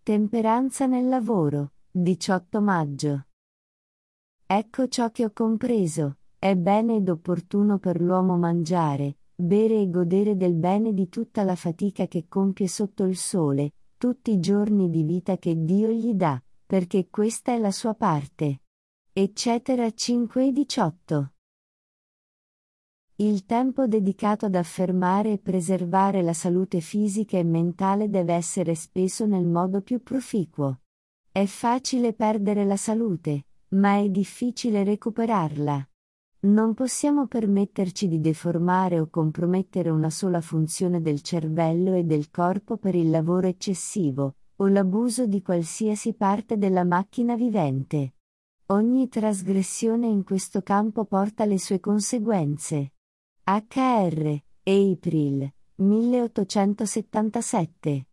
Temperanza nel lavoro, 18 maggio. Ecco ciò che ho compreso: è bene ed opportuno per l'uomo mangiare, bere e godere del bene di tutta la fatica che compie sotto il sole, tutti i giorni di vita che Dio gli dà, perché questa è la sua parte. Eccetera 5:18. Il tempo dedicato ad affermare e preservare la salute fisica e mentale deve essere speso nel modo più proficuo. È facile perdere la salute, ma è difficile recuperarla. Non possiamo permetterci di deformare o compromettere una sola funzione del cervello e del corpo per il lavoro eccessivo, o l'abuso di qualsiasi parte della macchina vivente. Ogni trasgressione in questo campo porta le sue conseguenze. H.R. April, 1877.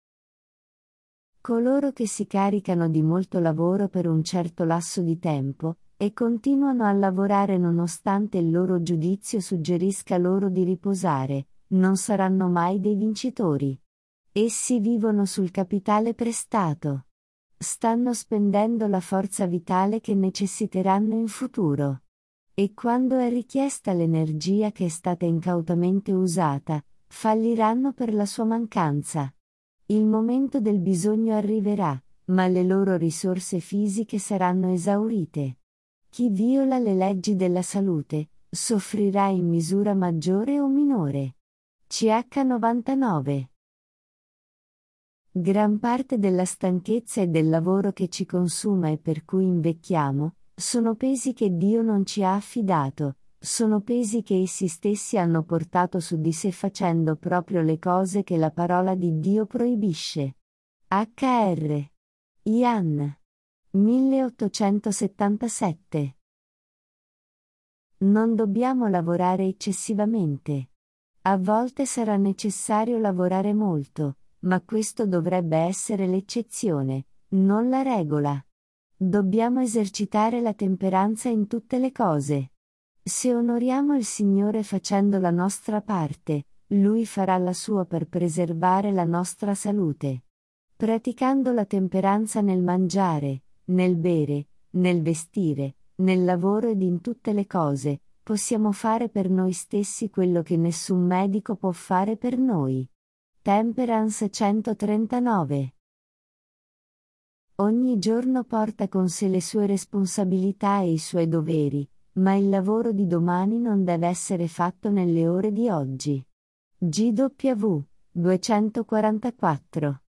Coloro che si caricano di molto lavoro per un certo lasso di tempo, e continuano a lavorare nonostante il loro giudizio suggerisca loro di riposare, non saranno mai dei vincitori. Essi vivono sul capitale prestato. Stanno spendendo la forza vitale che necessiteranno in futuro. E quando è richiesta l'energia che è stata incautamente usata, falliranno per la sua mancanza. Il momento del bisogno arriverà, ma le loro risorse fisiche saranno esaurite. Chi viola le leggi della salute, soffrirà in misura maggiore o minore. CH99. Gran parte della stanchezza e del lavoro che ci consuma e per cui invecchiamo, sono pesi che Dio non ci ha affidato, sono pesi che essi stessi hanno portato su di sé facendo proprio le cose che la parola di Dio proibisce. H.R. Ian. 1877. Non dobbiamo lavorare eccessivamente. A volte sarà necessario lavorare molto, ma questo dovrebbe essere l'eccezione, non la regola. Dobbiamo esercitare la temperanza in tutte le cose. Se onoriamo il Signore facendo la nostra parte, Lui farà la sua per preservare la nostra salute. Praticando la temperanza nel mangiare, nel bere, nel vestire, nel lavoro ed in tutte le cose, possiamo fare per noi stessi quello che nessun medico può fare per noi. Temperance 139. Ogni giorno porta con sé le sue responsabilità e i suoi doveri, ma il lavoro di domani non deve essere fatto nelle ore di oggi. GW 244